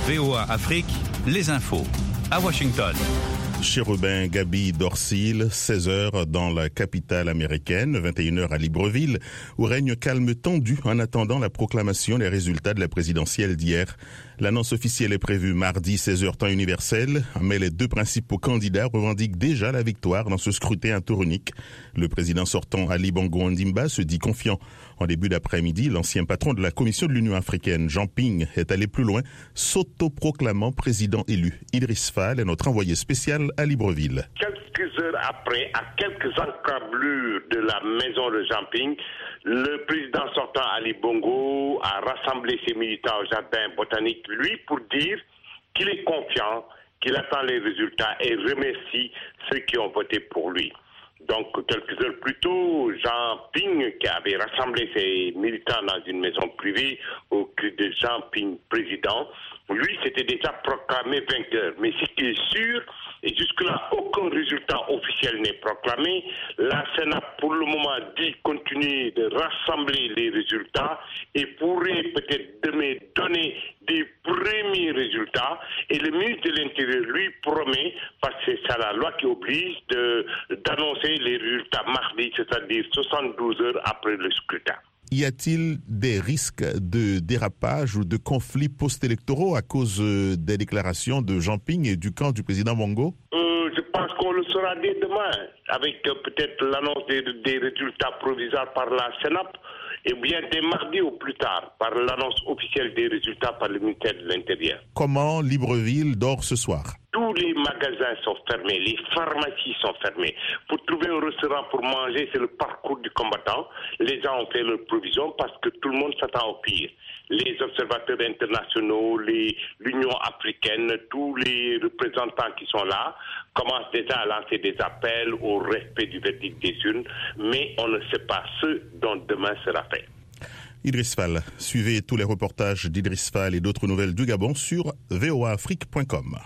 VOA Afrique, les infos. À Washington. Chérubin Gaby Dorsil, 16h dans la capitale américaine, 21h à Libreville, où règne calme tendu en attendant la proclamation des résultats de la présidentielle d'hier. L'annonce officielle est prévue mardi 16h temps universel, mais les deux principaux candidats revendiquent déjà la victoire dans ce scrutin à tour unique. Le président sortant Ali Bongo Ondimba se dit confiant. En début d'après-midi, l'ancien patron de la Commission de l'Union africaine, Jean Ping, est allé plus loin, s'autoproclamant président élu. Idriss Fall est notre envoyé spécial à Libreville. Quelques heures après, à quelques encablures de la maison de Jean Ping, le président sortant Ali Bongo a rassemblé ses militants au jardin botanique, lui, pour dire qu'il est confiant, qu'il attend les résultats et remercie ceux qui ont voté pour lui. Donc, quelques heures plus tôt, Jean Ping, qui avait rassemblé ses militants dans une maison privée au cri de Jean Ping président, lui s'était déjà proclamé vainqueur. Mais ce qui est sûr, et jusque-là, aucun résultat officiel n'est proclamé. La Sénat, pour le moment, dit continuer de rassembler les résultats et pourrait peut-être demain donner des premiers résultats. Et le ministre de l'Intérieur, lui, promet, parce que c'est la loi qui oblige, d'annoncer les résultats mardi, c'est-à-dire 72 heures après le scrutin. Y a-t-il des risques de dérapage ou de conflits post-électoraux à cause des déclarations de Jean Ping et du camp du président Bongo? Je pense qu'on le saura dès demain, avec peut-être l'annonce des résultats provisoires par la Sénat, et bien dès mardi ou plus tard, par l'annonce officielle des résultats par le ministère de l'Intérieur. Comment Libreville dort ce soir? Tous les magasins sont fermés, les pharmacies sont fermées. Pour trouver un restaurant pour manger, c'est le parcours du combattant. Les gens ont fait leurs provisions parce que tout le monde s'attend au pire. Les observateurs internationaux, l'Union africaine, tous les représentants qui sont là commencent déjà à lancer des appels au respect du verdict des urnes, mais on ne sait pas ce dont demain sera fait. Idriss Fall, suivez tous les reportages d'Idriss Fall et d'autres nouvelles du Gabon sur voaafrique.com.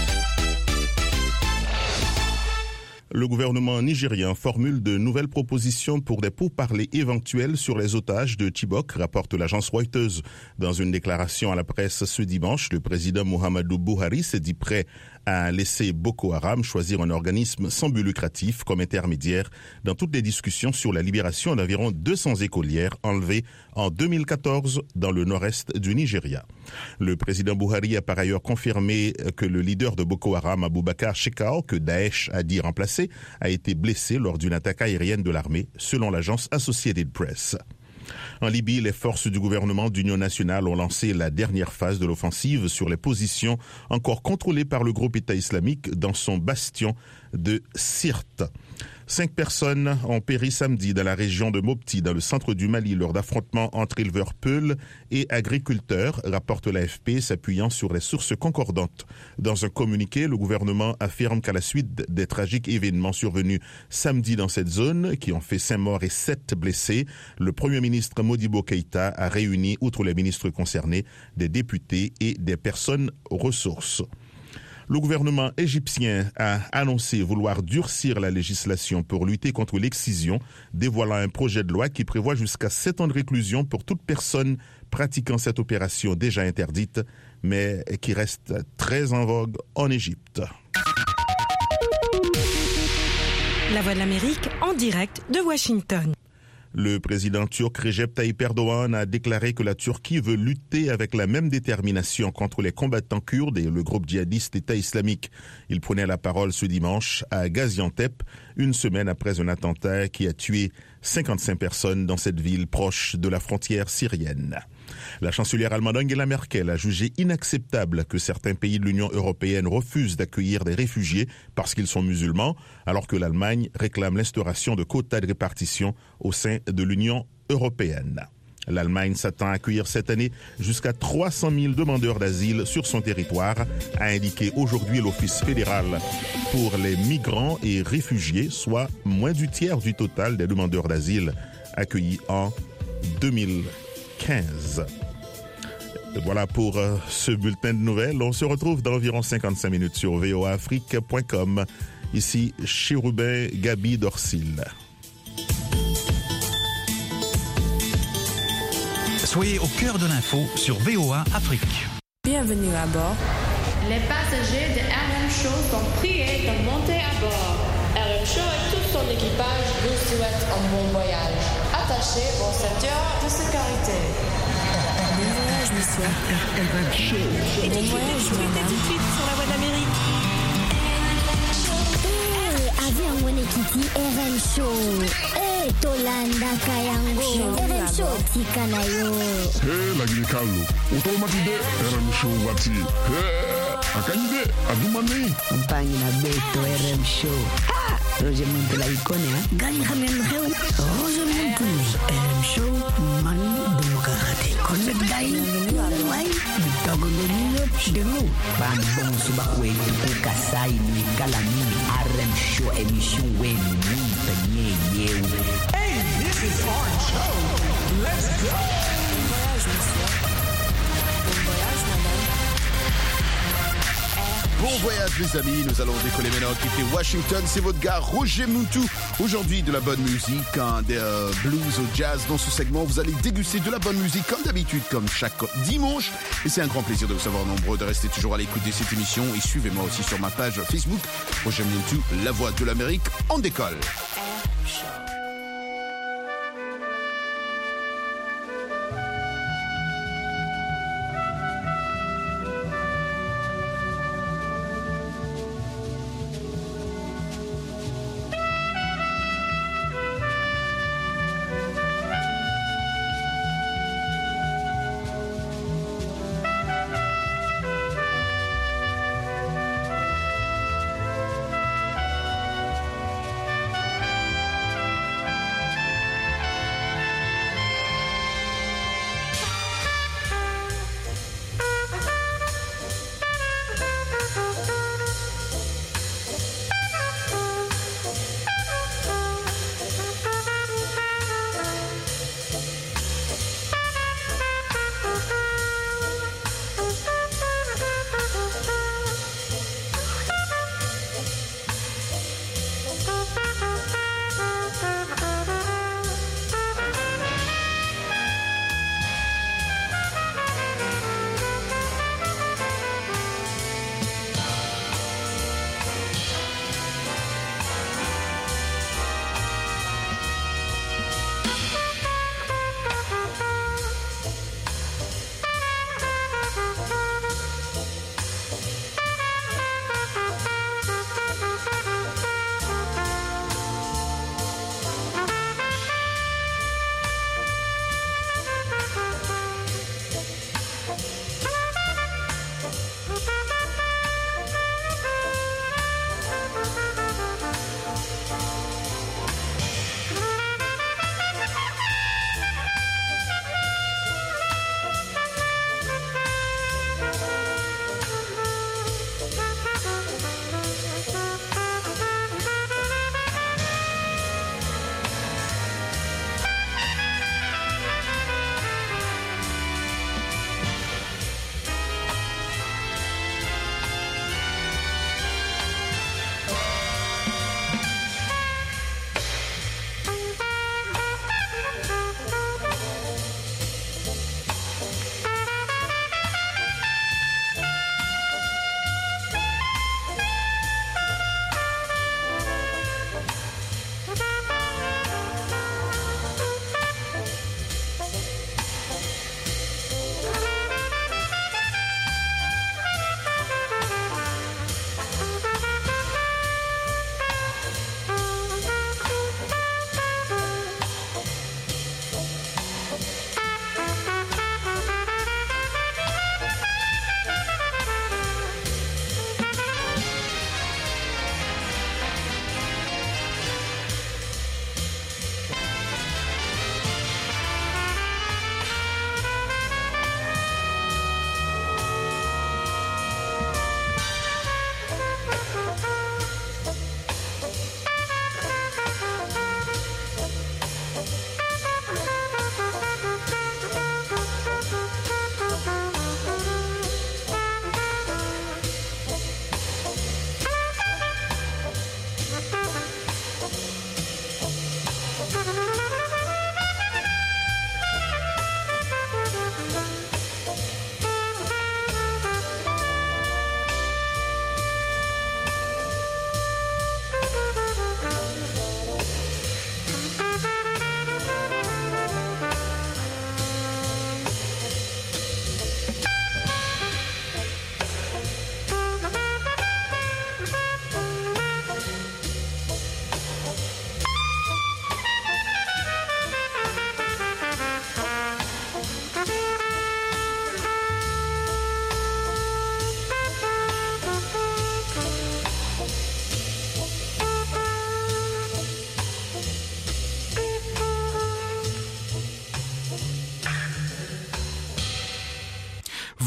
Le gouvernement nigérien formule de nouvelles propositions pour des pourparlers éventuels sur les otages de Chibok, rapporte l'agence Reuters. Dans une déclaration à la presse ce dimanche, le président Muhammadu Buhari s'est dit prêt à laisser Boko Haram choisir un organisme sans but lucratif comme intermédiaire dans toutes les discussions sur la libération d'environ 200 écolières enlevées en 2014 dans le nord-est du Nigeria. Le président Buhari a par ailleurs confirmé que le leader de Boko Haram, Abubakar Shekau, que Daesh a dit remplacer, a été blessé lors d'une attaque aérienne de l'armée, selon l'agence Associated Press. En Libye, les forces du gouvernement d'union nationale ont lancé la dernière phase de l'offensive sur les positions encore contrôlées par le groupe État islamique dans son bastion de Sirte. 5 personnes ont péri samedi dans la région de Mopti, dans le centre du Mali, lors d'affrontements entre éleveurs peuls et agriculteurs, rapporte l'AFP, s'appuyant sur les sources concordantes. Dans un communiqué, le gouvernement affirme qu'à la suite des tragiques événements survenus samedi dans cette zone, qui ont fait 5 morts et 7 blessés, le Premier ministre Modibo Keïta a réuni, outre les ministres concernés, des députés et des personnes ressources. Le gouvernement égyptien a annoncé vouloir durcir la législation pour lutter contre l'excision, dévoilant un projet de loi qui prévoit jusqu'à 7 ans de réclusion pour toute personne pratiquant cette opération déjà interdite, mais qui reste très en vogue en Égypte. La Voix de l'Amérique en direct de Washington. Le président turc Recep Tayyip Erdogan a déclaré que la Turquie veut lutter avec la même détermination contre les combattants kurdes et le groupe djihadiste État islamique. Il prenait la parole ce dimanche à Gaziantep, une semaine après un attentat qui a tué 55 personnes dans cette ville proche de la frontière syrienne. La chancelière allemande Angela Merkel a jugé inacceptable que certains pays de l'Union européenne refusent d'accueillir des réfugiés parce qu'ils sont musulmans, alors que l'Allemagne réclame l'instauration de quotas de répartition au sein de l'Union européenne. L'Allemagne s'attend à accueillir cette année jusqu'à 300 000 demandeurs d'asile sur son territoire, a indiqué aujourd'hui l'Office fédéral pour les migrants et réfugiés, soit moins du tiers du total des demandeurs d'asile accueillis en 2015. Voilà pour ce bulletin de nouvelles. On se retrouve dans environ 55 minutes sur voaafrique.com. Ici, Chérubin Gaby Dorsil. Soyez au cœur de l'info sur VOA Afrique. Bienvenue à bord. Les passagers de RM Show sont priés de monter à bord. RM Show et tout son équipage vous souhaitent un bon voyage. Attachez vos ceintures de sécurité. Bon voyage, monsieur. RM Show. Bon voyage, madame. Tout de suite sur la voie de l'Amérique. Avion Wenekiti RM Show. Tolanda Kayango. RM Show Tikanayo. Lagi Carlo. Automatide RM Show wati. Akanyide adumane. Campagne na beto RM Show. Roger Monte la icône, hein? Gagne Hamem Reu. Roger Monte. RM Show Mani Démocratique. Connect Dai. Wai. Togo de Nino. De nous. Ban bon subakwe. Tuku kasai ni kalami. RM Show émission Wen. Ni penye yew. Hey, this is RM Show. Let's go. Bon voyage, monsieur. Bon voyage, madame. Bon voyage les amis, nous allons décoller maintenant, quitter Washington, c'est votre gars Roger Moutou. Aujourd'hui de la bonne musique, des blues au jazz. Dans ce segment, vous allez déguster de la bonne musique comme d'habitude, comme chaque dimanche. Et c'est un grand plaisir de vous savoir nombreux, de rester toujours à l'écoute de cette émission. Et suivez-moi aussi sur ma page Facebook, Roger Moutou, la voix de l'Amérique, on décolle.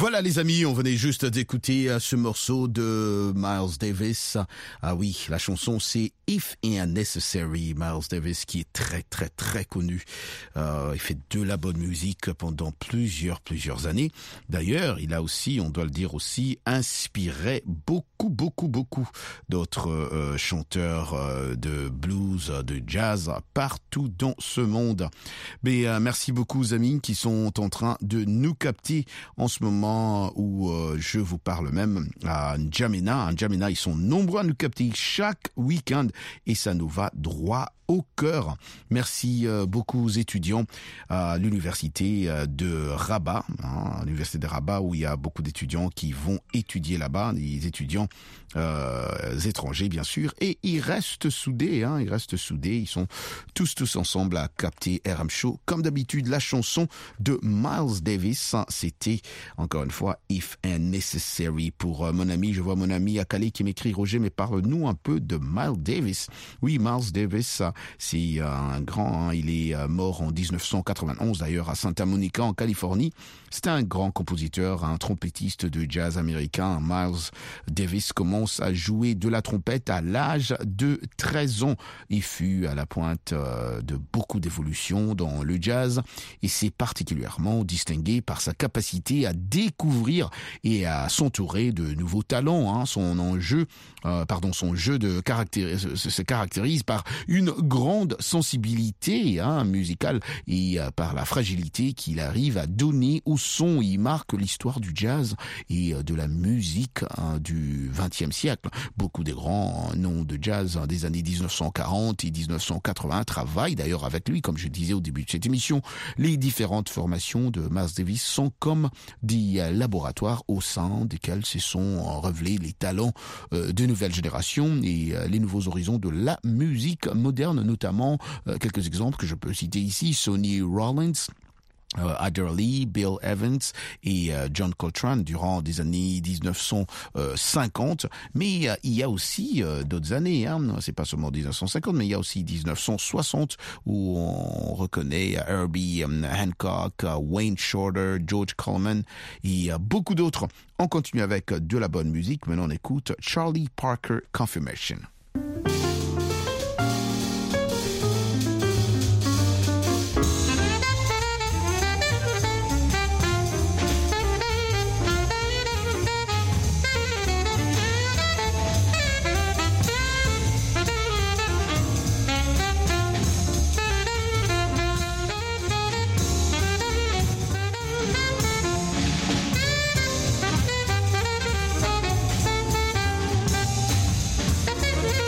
Voilà les amis, on venait juste d'écouter ce morceau de Miles Davis. Ah oui, la chanson c'est If and Necessary. Miles Davis qui est très très très connu. Il fait de la bonne musique pendant plusieurs années. D'ailleurs, il a aussi, on doit le dire aussi, inspiré beaucoup d'autres chanteurs de blues, de jazz partout dans ce monde. Mais merci beaucoup aux amis qui sont en train de nous capter en ce moment où je vous parle même à N'Djamena. À N'Djamena, ils sont nombreux à nous capter chaque week-end et ça nous va droit au cœur. Merci beaucoup aux étudiants à l'université de Rabat, l'université de Rabat où il y a beaucoup d'étudiants qui vont étudier là-bas, des étudiants étrangers bien sûr, et ils restent soudés, ils sont tous ensemble à capter RM Show. Comme d'habitude, la chanson de Miles Davis, c'était encore une fois If and Necessary pour mon ami. Je vois mon ami à Calais qui m'écrit: Roger, mais parle-nous un peu de Miles Davis. Oui, Miles Davis, c'est un grand, il est mort en 1991 d'ailleurs à Santa Monica en Californie. C'était un grand compositeur, un trompettiste de jazz américain. Miles Davis commence à jouer de la trompette à l'âge de 13 ans. Il fut à la pointe de beaucoup d'évolutions dans le jazz et s'est particulièrement distingué par sa capacité à découvrir et à s'entourer de nouveaux talents. Son jeu se caractérise par une grande sensibilité musicale et par la fragilité qu'il arrive à donner au son. Il marque l'histoire du jazz et de la musique du XXe siècle. Beaucoup des grands noms de jazz des années 1940 et 1980 travaillent d'ailleurs avec lui, comme je disais au début de cette émission. Les différentes formations de Miles Davis sont comme des laboratoires au sein desquels se sont révélés les talents de nouvelles générations et les nouveaux horizons de la musique moderne, notamment quelques exemples que je peux citer ici: Sonny Rollins, Adderley, Bill Evans et John Coltrane durant des années 1950. Mais il y a aussi d'autres années, c'est pas seulement 1950, mais il y a aussi 1960 où on reconnaît Herbie Hancock, Wayne Shorter, George Coleman et beaucoup d'autres. On continue avec de la bonne musique. Maintenant on écoute Charlie Parker Confirmation. Confirmation.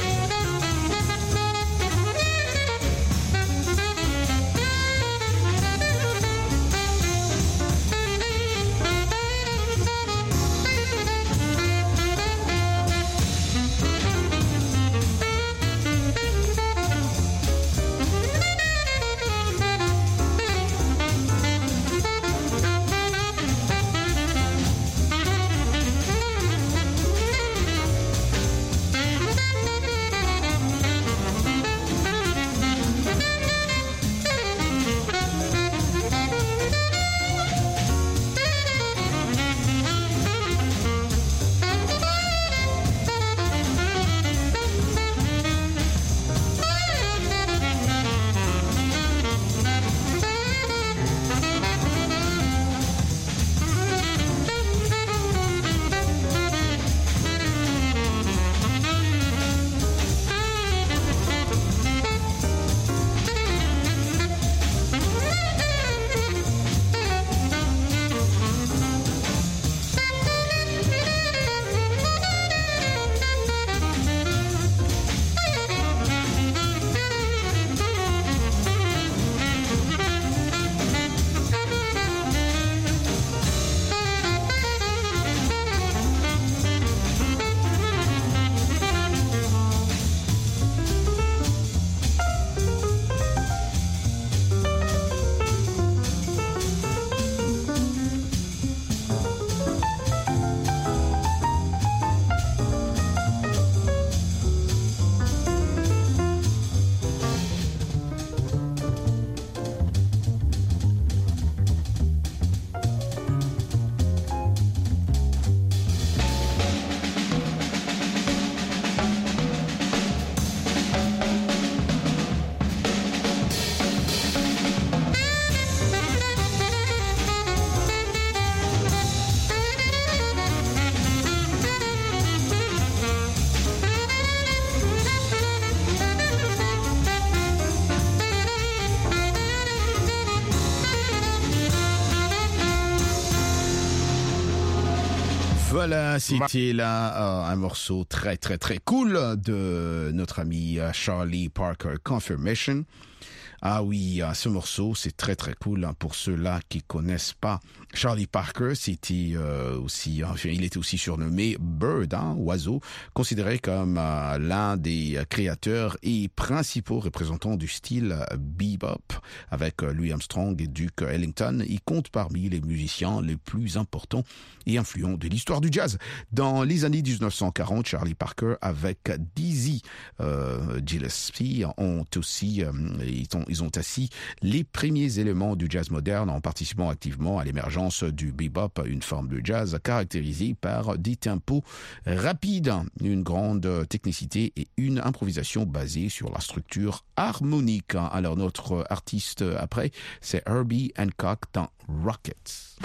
Voilà, c'était là un morceau très très très cool de notre ami Charlie Parker, Confirmation. Ah oui, ce morceau, c'est très très cool pour ceux-là qui connaissent pas. Charlie Parker, c'était il était aussi surnommé Bird, oiseau, considéré comme l'un des créateurs et principaux représentants du style bebop. Avec Louis Armstrong et Duke Ellington, il compte parmi les musiciens les plus importants et influents de l'histoire du jazz. Dans les années 1940, Charlie Parker avec Dizzy Gillespie ils ont assis les premiers éléments du jazz moderne en participant activement à l'émergence du bebop, une forme de jazz caractérisée par des tempos rapides, une grande technicité et une improvisation basée sur la structure harmonique. Alors notre artiste après, c'est Herbie Hancock dans Rockets.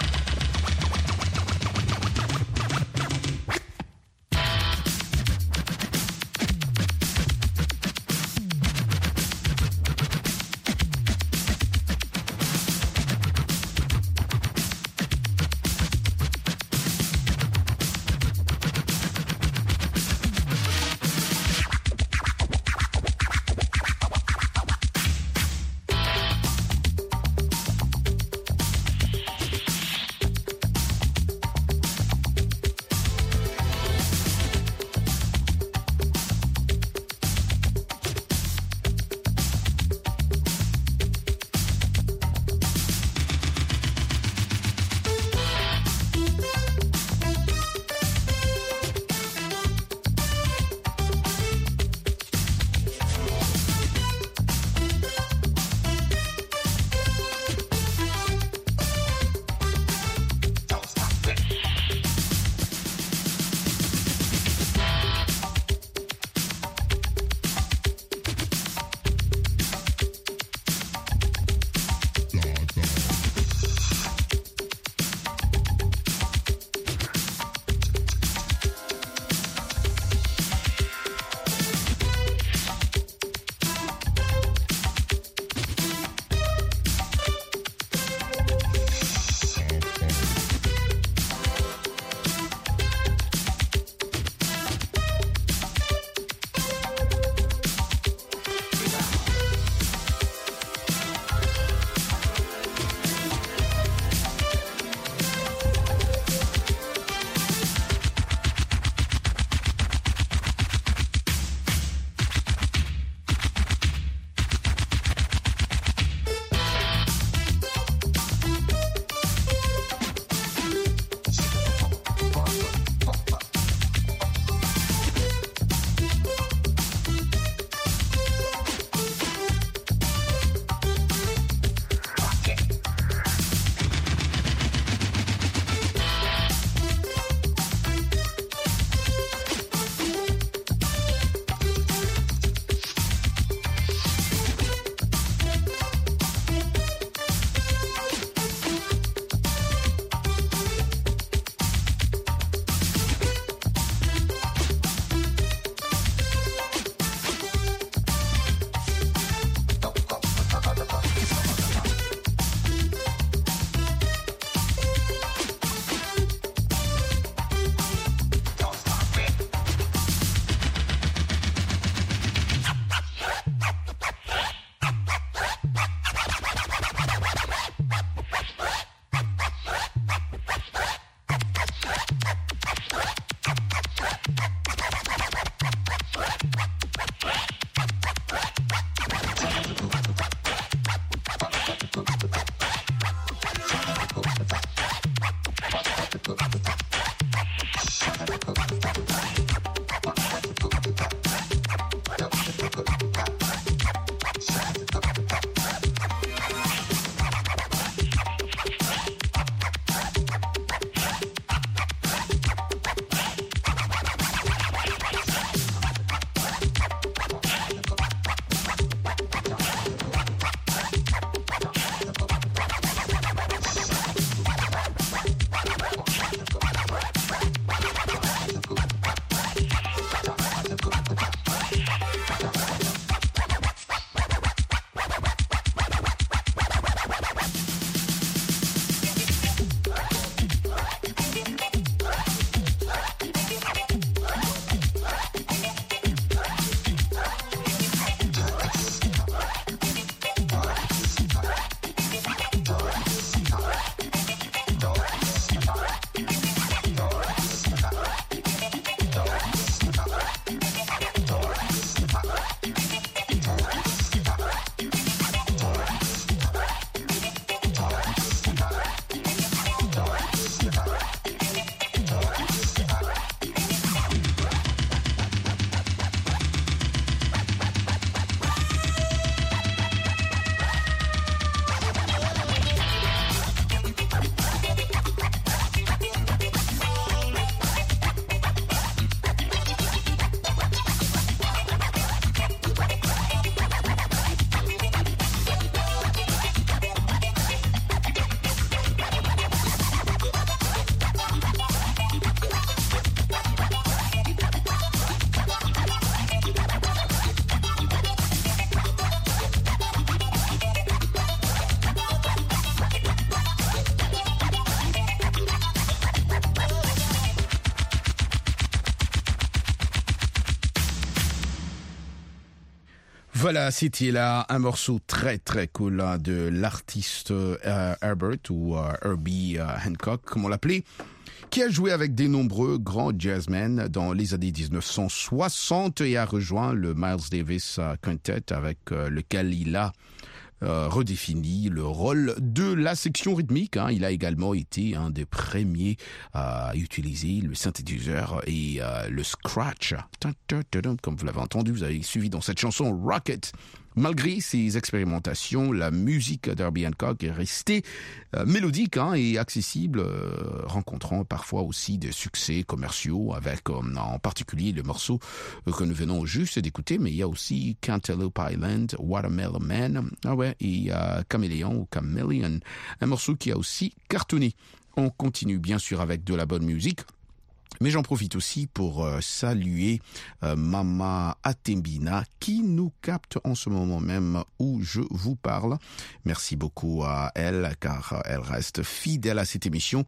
Voilà, c'était là un morceau très très cool là, de l'artiste Herbert ou Herbie Hancock, comme on l'appelait, qui a joué avec des nombreux grands jazzmen dans les années 1960 et a rejoint le Miles Davis Quintet avec lequel il a redéfini le rôle de la section rythmique. Il a également été un des premiers à utiliser le synthétiseur et le scratch. Comme vous l'avez entendu, vous avez suivi dans cette chanson Rocket. Malgré ces expérimentations, la musique d'Herbie Hancock est restée mélodique et accessible, rencontrant parfois aussi des succès commerciaux avec en particulier le morceau que nous venons juste d'écouter, mais il y a aussi Cantaloupe Island, Watermelon Man, et Caméléon ou Chameleon, un morceau qui a aussi cartonné. On continue bien sûr avec de la bonne musique. Mais j'en profite aussi pour saluer Mama Atembina qui nous capte en ce moment même où je vous parle. Merci beaucoup à elle car elle reste fidèle à cette émission.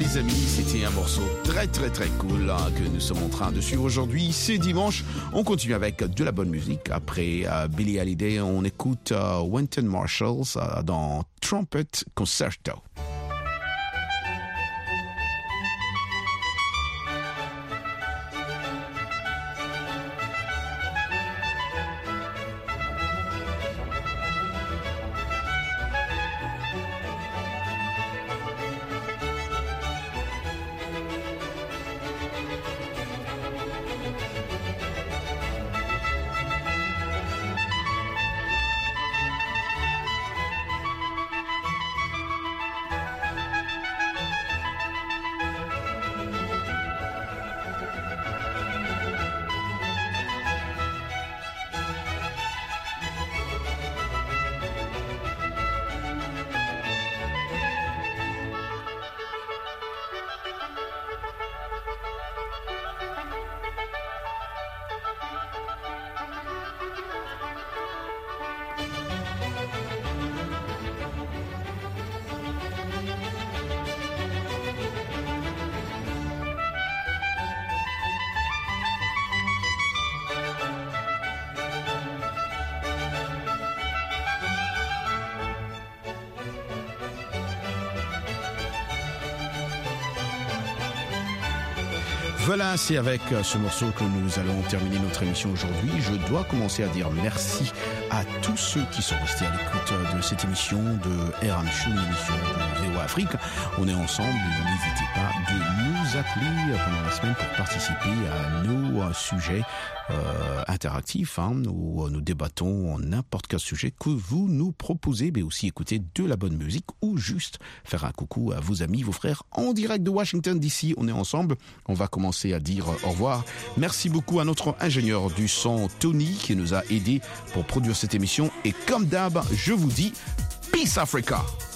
les amis, c'était un morceau très très très cool que nous sommes en train de suivre aujourd'hui. C'est dimanche, on continue avec de la bonne musique. Après Billie Holiday, on écoute Wynton Marsalis dans Trumpet Concerto. Voilà, c'est avec ce morceau que nous allons terminer notre émission aujourd'hui. Je dois commencer à dire merci à tous ceux qui sont restés à l'écoute de cette émission de RM Show, l'émission de VOA Afrique. On est ensemble, n'hésitez pas de nous appeler pendant la semaine pour participer à nos sujets interactifs, où nous débattons en n'importe quel sujet que vous nous proposez, mais aussi écouter de la bonne musique ou juste faire un coucou à vos amis, vos frères en direct de Washington DC. On est ensemble, on va commencer à dire au revoir. Merci beaucoup à notre ingénieur du son Tony qui nous a aidés pour produire cette émission et comme d'hab, je vous dis Peace Africa.